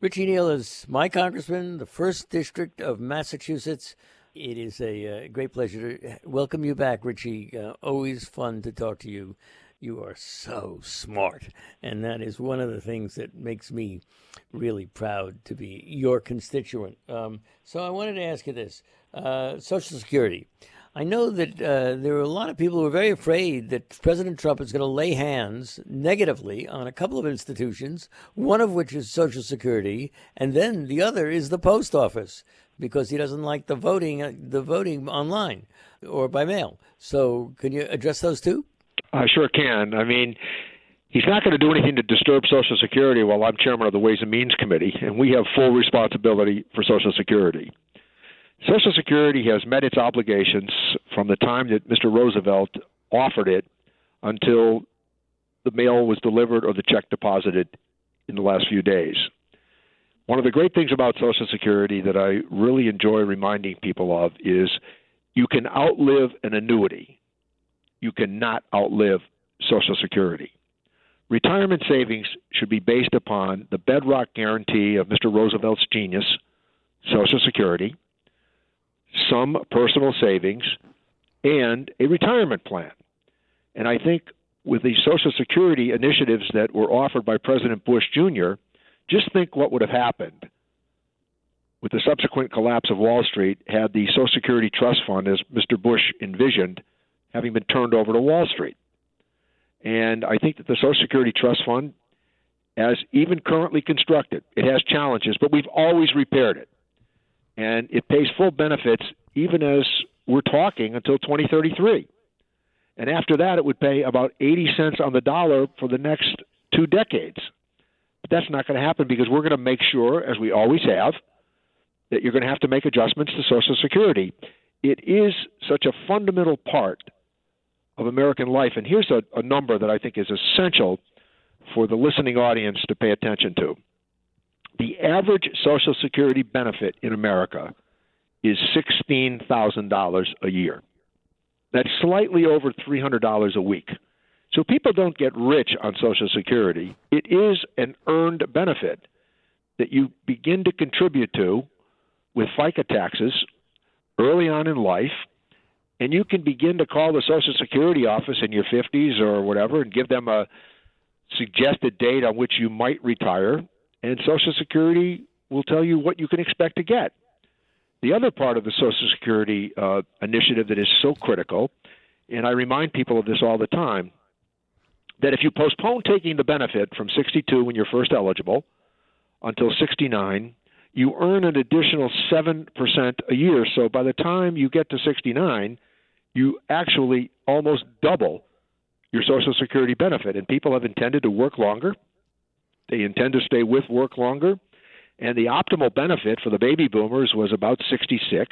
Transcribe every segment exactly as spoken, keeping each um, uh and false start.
Richie Neal is my congressman, the first district of Massachusetts. It is a uh, great pleasure to welcome you back, Richie. Uh, always fun to talk to you. You are so smart, and that is one of the things that makes me really proud to be your constituent. Um, so I wanted to ask you this. Uh, Social Security. I know that uh, there are a lot of people who are very afraid that President Trump is going to lay hands negatively on a couple of institutions, one of which is Social Security, and then the other is the post office, because he doesn't like the voting, uh, the voting online or by mail. So can you address those two? I sure can. I mean, he's not going to do anything to disturb Social Security while I'm chairman of the Ways and Means Committee, and we have full responsibility for Social Security. Social Security has met its obligations from the time that Mister Roosevelt offered it until the mail was delivered or the check deposited in the last few days. One of the great things about Social Security that I really enjoy reminding people of is you can outlive an annuity. You cannot outlive Social Security. Retirement savings should be based upon the bedrock guarantee of Mister Roosevelt's genius, Social Security, some personal savings, and a retirement plan. And I think with the Social Security initiatives that were offered by President Bush Junior, just think what would have happened with the subsequent collapse of Wall Street had the Social Security Trust Fund, as Mister Bush envisioned, having been turned over to Wall Street. And I think that the Social Security Trust Fund, as even currently constructed, it has challenges, but we've always repaired it. And it pays full benefits even as we're talking until twenty thirty-three. And after that, it would pay about eighty cents on the dollar for the next two decades. But that's not going to happen because we're going to make sure, as we always have, that you're going to have to make adjustments to Social Security. It is such a fundamental part of American life. And here's a, a number that I think is essential for the listening audience to pay attention to. The average Social Security benefit in America is sixteen thousand dollars a year. That's slightly over three hundred dollars a week. So people don't get rich on Social Security. It is an earned benefit that you begin to contribute to with FICA taxes early on in life, and you can begin to call the Social Security office in your fifties or whatever and give them a suggested date on which you might retire, and Social Security will tell you what you can expect to get. The other part of the Social Security uh, initiative that is so critical, and I remind people of this all the time, that if you postpone taking the benefit from sixty-two when you're first eligible until sixty-nine, you earn an additional seven percent a year. So by the time you get to sixty-nine, you actually almost double your Social Security benefit. And people have intended to work longer. They intend to stay with work longer. And the optimal benefit for the baby boomers was about sixty-six.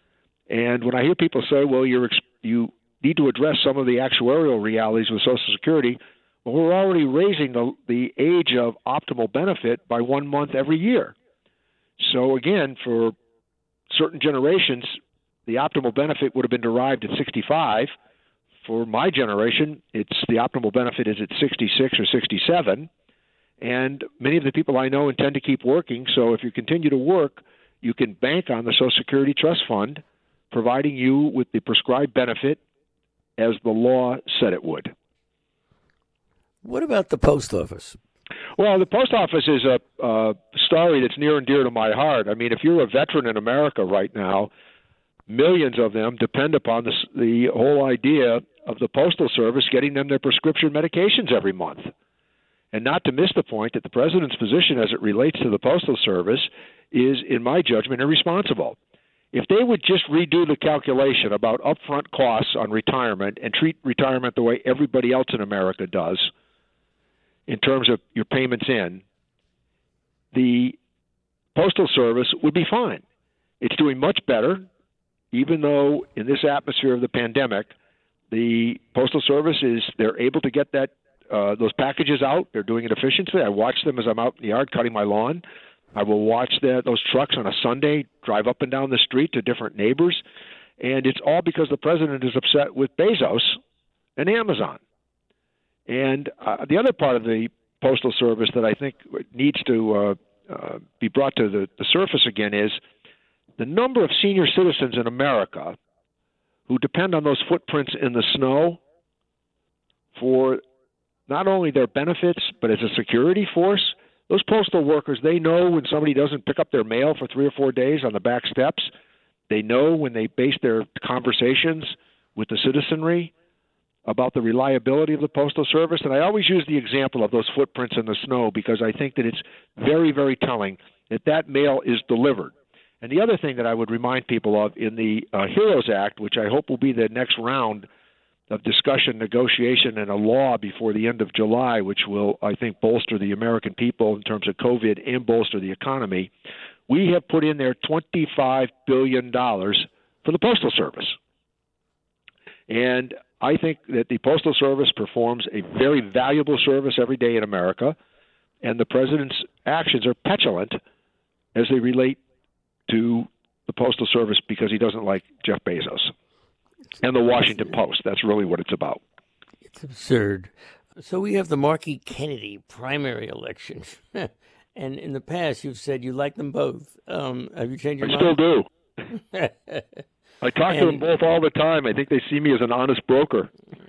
And when I hear people say, well, you're ex- you need to address some of the actuarial realities with Social Security, well, we're already raising the, the age of optimal benefit by one month every year. So again, for certain generations, the optimal benefit would have been derived at sixty-five. For my generation, it's the optimal benefit is at sixty-six or sixty-seven. And many of the people I know intend to keep working, so if you continue to work, you can bank on the Social Security Trust Fund, providing you with the prescribed benefit as the law said it would. What about the post office? Well, the post office is a uh, story that's near and dear to my heart. I mean, if you're a veteran in America right now, millions of them depend upon this, the whole idea of the Postal Service getting them their prescription medications every month. And not to miss the point that the president's position as it relates to the Postal Service is, in my judgment, irresponsible. If they would just redo the calculation about upfront costs on retirement and treat retirement the way everybody else in America does in terms of your payments in, the Postal Service would be fine. It's doing much better, even though in this atmosphere of the pandemic, the Postal Service is, they're able to get that Uh, those packages out. They're doing it efficiently. I watch them as I'm out in the yard cutting my lawn. I will watch the, those trucks on a Sunday drive up and down the street to different neighbors. And it's all because the president is upset with Bezos and Amazon. And uh, the other part of the Postal Service that I think needs to uh, uh, be brought to the, the surface again is the number of senior citizens in America who depend on those footprints in the snow for not only their benefits, but as a security force. Those postal workers, they know when somebody doesn't pick up their mail for three or four days on the back steps. They know when they base their conversations with the citizenry about the reliability of the Postal Service. And I always use the example of those footprints in the snow because I think that it's very, very telling that that mail is delivered. And the other thing that I would remind people of in the uh, HEROES Act, which I hope will be the next round of discussion, negotiation, and a law before the end of July, which will, I think, bolster the American people in terms of COVID and bolster the economy, we have put in there twenty-five billion dollars for the Postal Service. And I think that the Postal Service performs a very valuable service every day in America, and the President's actions are petulant as they relate to the Postal Service because he doesn't like Jeff Bezos. And the Washington Post. That's really what it's about. It's absurd. So we have the Markey Kennedy primary election. And in the past, you've said you like them both. Um, have you changed your I mind? still do. I talk and, to them both all the time. I think they see me as an honest broker.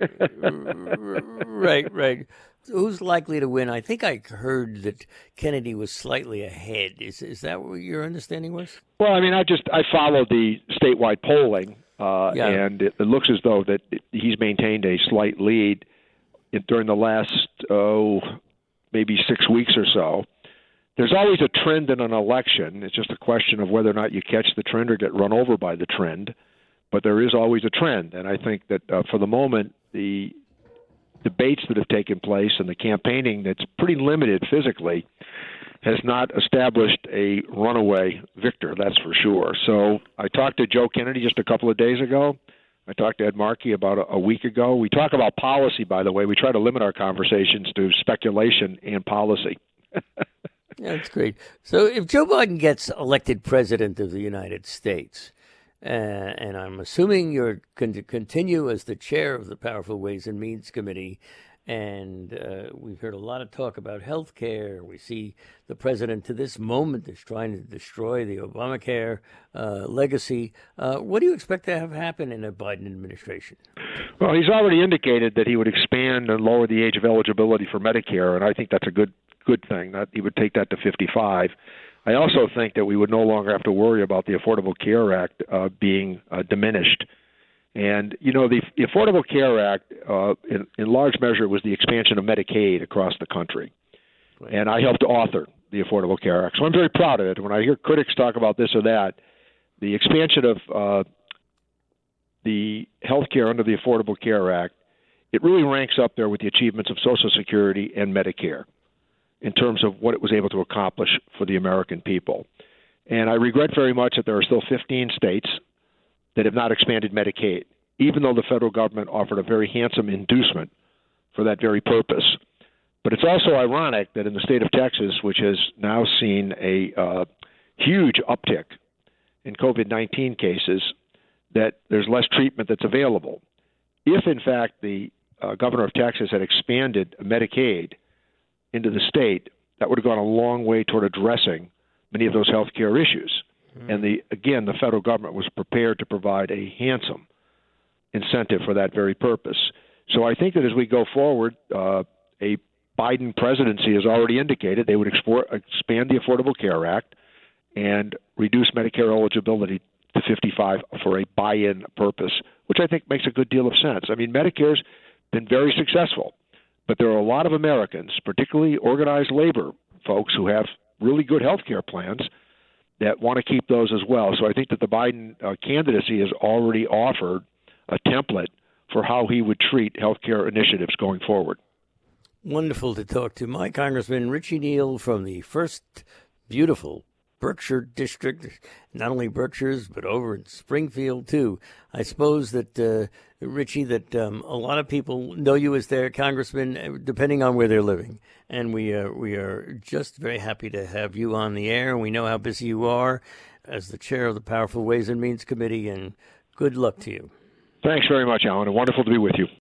Right, right. Who's likely to win? I think I heard that Kennedy was slightly ahead. Is is that what your understanding was? Well, I mean, I just I followed the statewide polling, uh, yeah. and it, it looks as though that he's maintained a slight lead in, during the last oh maybe six weeks or so. There's always a trend in an election. It's just a question of whether or not you catch the trend or get run over by the trend. But there is always a trend, and I think that uh, for the moment, the debates that have taken place and the campaigning that's pretty limited physically has not established a runaway victor, that's for sure. So I talked to Joe Kennedy just a couple of days ago. I talked to Ed Markey about a, a week ago. We talk about policy, by the way. We try to limit our conversations to speculation and policy. Yeah, that's great. So if Joe Biden gets elected president of the United States, uh, and I'm assuming you're going to continue as the chair of the Powerful Ways and Means Committee, and uh, we've heard a lot of talk about health care. We see the president to this moment is trying to destroy the Obamacare uh, legacy. Uh, what do you expect to have happen in a Biden administration? Well, he's already indicated that he would expand and lower the age of eligibility for Medicare, and I think that's a good good thing. That he would take that to fifty-five. I also think that we would no longer have to worry about the Affordable Care Act uh, being uh, diminished. And, you know, the, the Affordable Care Act, uh, in, in large measure, was the expansion of Medicaid across the country. Right. And I helped author the Affordable Care Act. So I'm very proud of it. When I hear critics talk about this or that, the expansion of uh, the health care under the Affordable Care Act, it really ranks up there with the achievements of Social Security and Medicare in terms of what it was able to accomplish for the American people. And I regret very much that there are still fifteen states that have not expanded Medicaid, even though the federal government offered a very handsome inducement for that very purpose. But it's also ironic that in the state of Texas, which has now seen a uh, huge uptick in COVID nineteen cases, that there's less treatment that's available. If, in fact, the uh, governor of Texas had expanded Medicaid into the state, that would have gone a long way toward addressing many of those health care issues. Mm-hmm. And the again, the federal government was prepared to provide a handsome incentive for that very purpose. So I think that as we go forward, uh, a Biden presidency has already indicated they would export, expand the Affordable Care Act and reduce Medicare eligibility to fifty-five for a buy-in purpose, which I think makes a good deal of sense. I mean, Medicare's been very successful. But there are a lot of Americans, particularly organized labor folks, who have really good health care plans that want to keep those as well. So I think that the Biden uh, candidacy has already offered a template for how he would treat health care initiatives going forward. Wonderful to talk to my Congressman Richie Neal from the first beautiful Berkshire district, not only Berkshires, but over in Springfield, too. I suppose that, uh, Richie, that um, a lot of people know you as their congressman, depending on where they're living. And we, uh, we are just very happy to have you on the air. We know how busy you are as the chair of the Powerful Ways and Means Committee, and good luck to you. Thanks very much, Alan, and wonderful to be with you.